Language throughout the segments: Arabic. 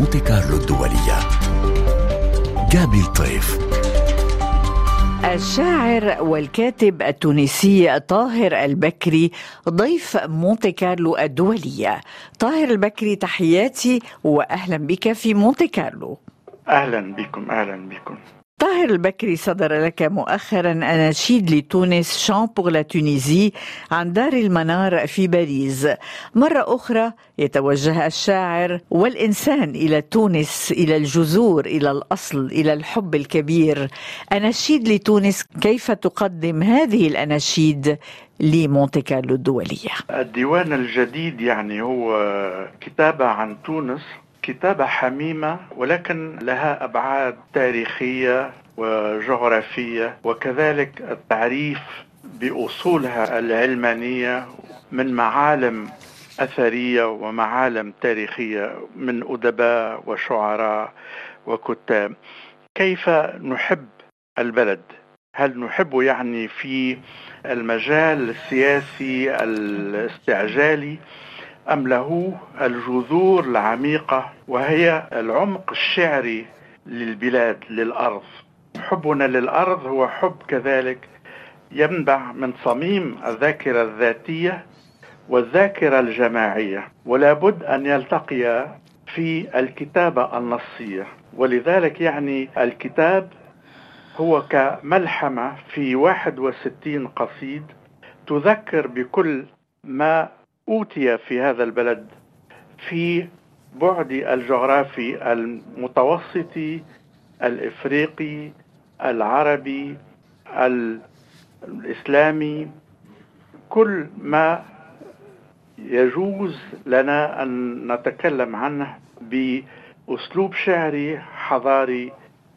مونتي كارلو الدولية. جابي الطيف. الشاعر والكاتب التونسي طاهر البكري ضيف مونتي كارلو الدولية. طاهر البكري، تحياتي وأهلا بك في مونتي كارلو. أهلا بكم. طاهر البكري، صدر لك مؤخرا أناشيد لتونس شان بور لا تونيزي عن دار المنار في باريس. مرة أخرى يتوجه الشاعر والإنسان إلى تونس، إلى الجذور، إلى الأصل، إلى الحب الكبير. أناشيد لتونس، كيف تقدم هذه الأناشيد لمونتي كارلو الدولية؟ الديوان الجديد هو كتابة عن تونس، كتابة حميمة ولكن لها أبعاد تاريخية وجغرافية، وكذلك التعريف بأصولها العلمانية من معالم أثرية ومعالم تاريخية من أدباء وشعراء وكتاب. كيف نحب البلد؟ هل نحب في المجال السياسي الاستعجالي، أم له الجذور العميقة وهي العمق الشعري للبلاد، للأرض؟ حبنا للأرض هو حب كذلك ينبع من صميم الذاكرة الذاتية والذاكرة الجماعية، ولا بد أن يلتقيا في الكتابة النصية. ولذلك الكتاب هو كملحمة في 61 قصيد تذكر بكل ما أوتي في هذا البلد في بعد الجغرافي المتوسطي الإفريقي العربي الإسلامي، كل ما يجوز لنا أن نتكلم عنه بأسلوب شعري حضاري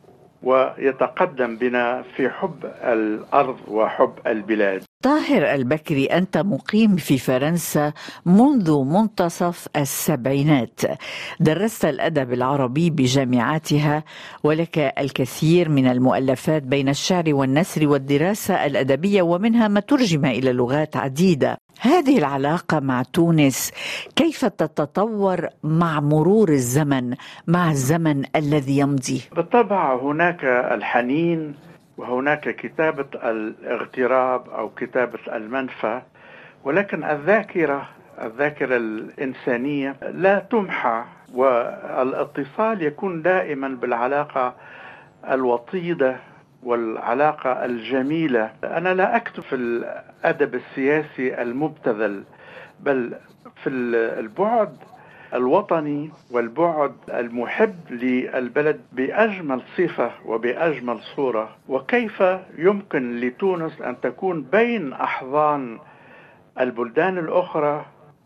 ويتقدم بنا في حب الأرض وحب البلاد. طاهر البكري، أنت مقيم في فرنسا منذ منتصف السبعينات، درست الأدب العربي بجامعاتها، ولك الكثير من المؤلفات بين الشعر والنثر والدراسة الأدبية، ومنها ما ترجم إلى لغات عديدة. هذه العلاقة مع تونس كيف تتطور مع مرور الزمن، مع الزمن الذي يمضي؟ بالطبع هناك الحنين، وهناك كتابة الاغتراب أو كتابة المنفى، ولكن الذاكرة الإنسانية لا تمحى، والاتصال يكون دائما بالعلاقة الوطيدة والعلاقة الجميلة. أنا لا أكتب في الأدب السياسي المبتذل، بل في البعد الوطني والبعد المحب للبلد بأجمل صفة وبأجمل صورة. وكيف يمكن لتونس أن تكون بين أحضان البلدان الأخرى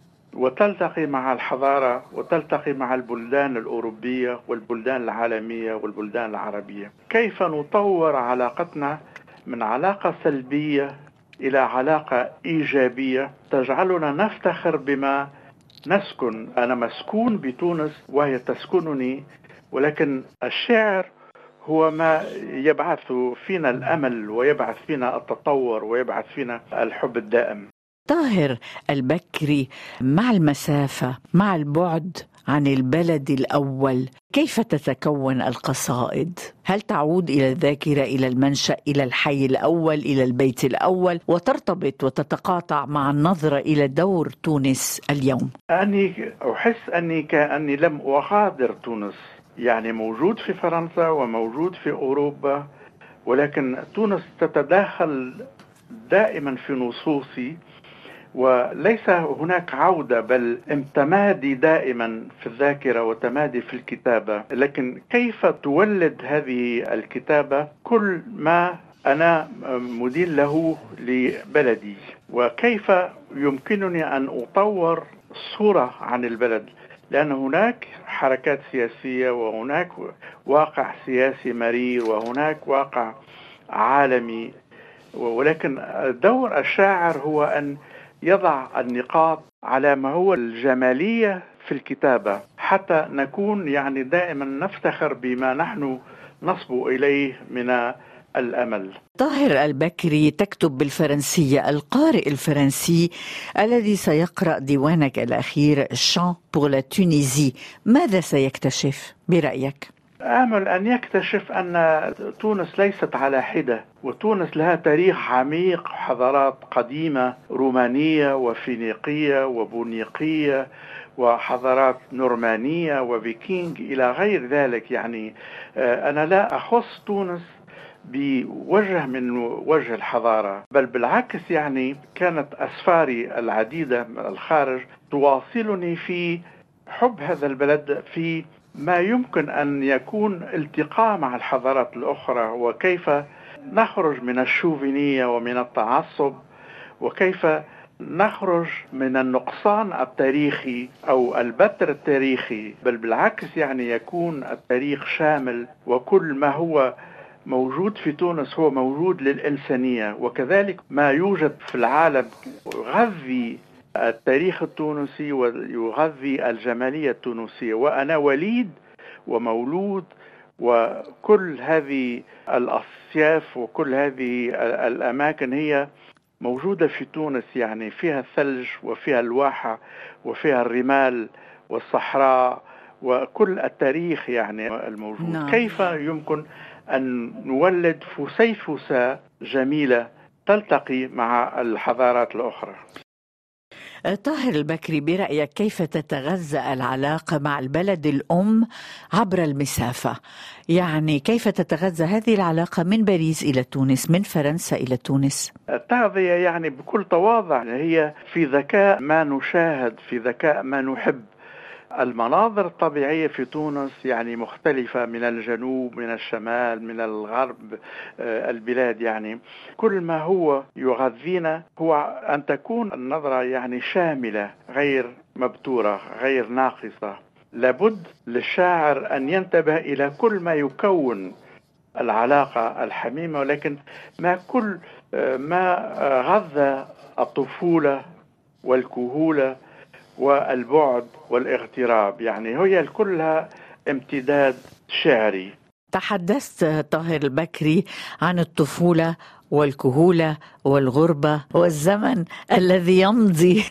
وتلتقي مع الحضارة وتلتقي مع البلدان الأوروبية والبلدان العالمية والبلدان العربية. كيف نطور علاقتنا من علاقة سلبية إلى علاقة إيجابية تجعلنا نفتخر بما نسكن. أنا مسكون بتونس وهي تسكنني، ولكن الشعر هو ما يبعث فينا الأمل ويبعث فينا التطور ويبعث فينا الحب الدائم. طاهر البكري، مع المسافة، مع البعد عن البلد الأول، كيف تتكون القصائد؟ هل تعود إلى الذاكرة، إلى المنشأ، إلى الحي الأول، إلى البيت الأول، وترتبط وتتقاطع مع النظرة إلى دور تونس اليوم؟ أني أحس أني كأني لم أغادر تونس، موجود في فرنسا وموجود في أوروبا، ولكن تونس تتداخل دائما في نصوصي، وليس هناك عودة بل امتمادي دائما في الذاكرة وتمادي في الكتابة. لكن كيف تولد هذه الكتابة كل ما أنا مدين له لبلدي، وكيف يمكنني أن أطور صورة عن البلد، لأن هناك حركات سياسية وهناك واقع سياسي مرير وهناك واقع عالمي. ولكن دور الشاعر هو أن يضع النقاط على ما هو الجمالية في الكتابة، حتى نكون دائما نفتخر بما نحن نصبو إليه من الأمل. طاهر البكري، تكتب بالفرنسية. القارئ الفرنسي الذي سيقرأ ديوانك الأخير شان بور لا تونيزي ماذا سيكتشف برأيك؟ آمل أن يكتشف أن تونس ليست على حدة، وتونس لها تاريخ عميق، حضارات قديمة رومانية وفينيقية وبونيقية وحضارات نورمانية وفيكينج إلى غير ذلك. يعني أنا لا أخص تونس بوجه من وجه الحضارة، بل بالعكس يعني كانت أسفاري العديدة من الخارج تواصلني في حب هذا البلد، في ما يمكن أن يكون التقاء مع الحضارات الأخرى، وكيف نخرج من الشوفينية ومن التعصب، وكيف نخرج من النقصان التاريخي أو البتر التاريخي، بل بالعكس يعني يكون التاريخ شامل، وكل ما هو موجود في تونس هو موجود للإنسانية، وكذلك ما يوجد في العالم يغذي التاريخ التونسي ويغذي الجمالية التونسية. وأنا وليد ومولود، وكل هذه الأصياف وكل هذه الأماكن هي موجودة في تونس، يعني فيها الثلج وفيها الواحة وفيها الرمال والصحراء وكل التاريخ يعني الموجود. نعم. كيف يمكن أن نولد فسيفساء جميلة تلتقي مع الحضارات الأخرى؟ طاهر البكري، برأيك كيف تتغذى العلاقة مع البلد الأم عبر المسافة؟ يعني كيف تتغذى هذه العلاقة من باريس إلى تونس، من فرنسا إلى تونس؟ التغذية يعني بكل تواضع هي في ذكاء ما نشاهد، في ذكاء ما نحب. المناظر الطبيعية في تونس يعني مختلفة من الجنوب، من الشمال، من الغرب البلاد. يعني كل ما هو يغذينا هو أن تكون النظرة يعني شاملة، غير مبتورة، غير ناقصة. لابد للشاعر أن ينتبه إلى كل ما يكون العلاقة الحميمة، ولكن ما كل ما غذى الطفولة والكهولة والبعد والاغتراب، يعني هي كلها امتداد شعري. تحدثت طاهر البكري عن الطفولة والكهولة والغربة والزمن الذي يمضي.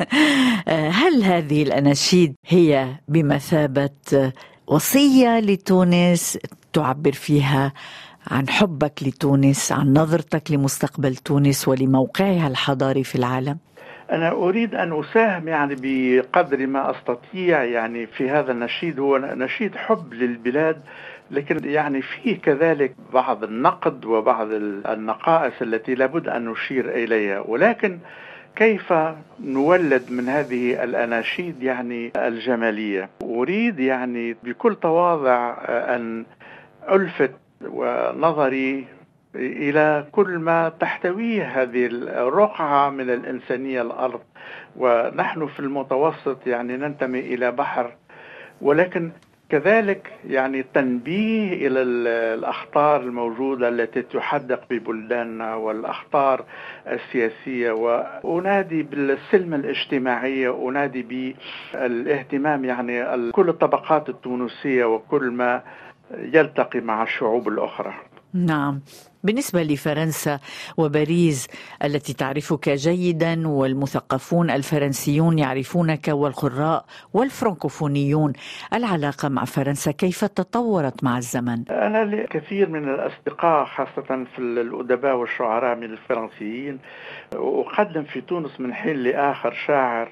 هل هذه الأناشيد هي بمثابة وصية لتونس تعبر فيها عن حبك لتونس، عن نظرتك لمستقبل تونس ولموقعها الحضاري في العالم؟ أنا أريد أن أساهم يعني بقدر ما أستطيع يعني في هذا النشيد. هو نشيد حب للبلاد، لكن يعني فيه كذلك بعض النقد وبعض النقائص التي لابد أن نشير إليها. ولكن كيف نولد من هذه الأناشيد يعني الجمالية؟ أريد يعني بكل تواضع أن ألفت ونظري إلى كل ما تحتويه هذه الرقعة من الإنسانية الأرض. ونحن في المتوسط يعني ننتمي إلى بحر، ولكن كذلك يعني تنبيه إلى الأخطار الموجودة التي تحدق ببلداننا والأخطار السياسية. وأنادي بالسلم الاجتماعية، أنادي بالاهتمام يعني كل الطبقات التونسية وكل ما يلتقي مع الشعوب الأخرى. نعم. بالنسبة لفرنسا وباريس التي تعرفك جيدا، والمثقفون الفرنسيون يعرفونك، والقراء والفرنكوفونيون، العلاقة مع فرنسا كيف تطورت مع الزمن؟ أنا لي كثير من الأصدقاء خاصة في الأدباء والشعراء من الفرنسيين. أقدم في تونس من حين لآخر شاعر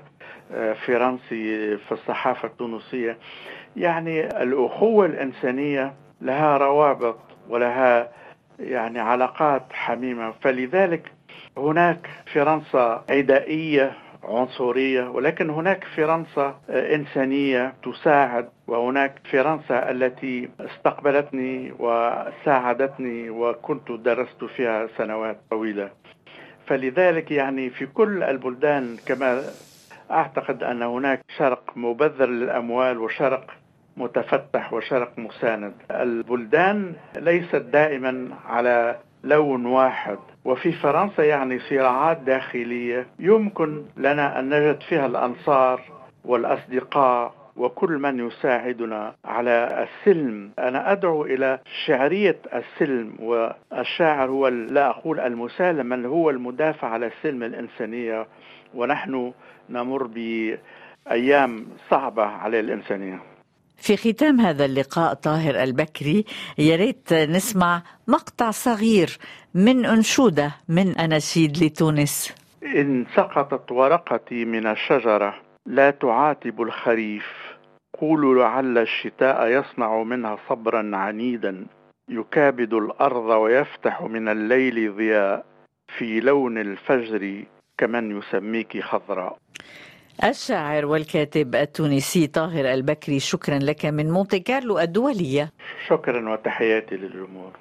فرنسي في الصحافة التونسية. يعني الأخوة الإنسانية لها روابط ولها يعني علاقات حميمة. فلذلك هناك فرنسا عدائية عنصرية، ولكن هناك فرنسا إنسانية تساعد، وهناك فرنسا التي استقبلتني وساعدتني وكنت درست فيها سنوات طويلة. فلذلك يعني في كل البلدان كما أعتقد أن هناك شرق مبذر للأموال وشرق متفتح وشرق مساند. البلدان ليست دائما على لون واحد، وفي فرنسا يعني صراعات داخلية يمكن لنا أن نجد فيها الأنصار والأصدقاء وكل من يساعدنا على السلم. أنا أدعو إلى شعرية السلم، والشاعر هو لا أقول المسالم، بل هو المدافع على السلم الإنسانية، ونحن نمر بأيام صعبة على الإنسانية. في ختام هذا اللقاء طاهر البكري، يا ريت نسمع مقطع صغير من أنشودة من أناشيد لتونس. إن سقطت ورقتي من الشجرة لا تعاتب الخريف، قولوا لعل الشتاء يصنع منها صبرا عنيدا، يكابد الأرض ويفتح من الليل ضياء، في لون الفجر كمن يسميك خضراء. الشاعر والكاتب التونسي طاهر البكري، شكرا لك من مونتي كارلو الدولية. شكرا وتحياتي للجمهور.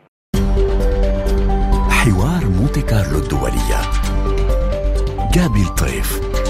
حوار مونتي كارلو الدولية، جابي الطيف.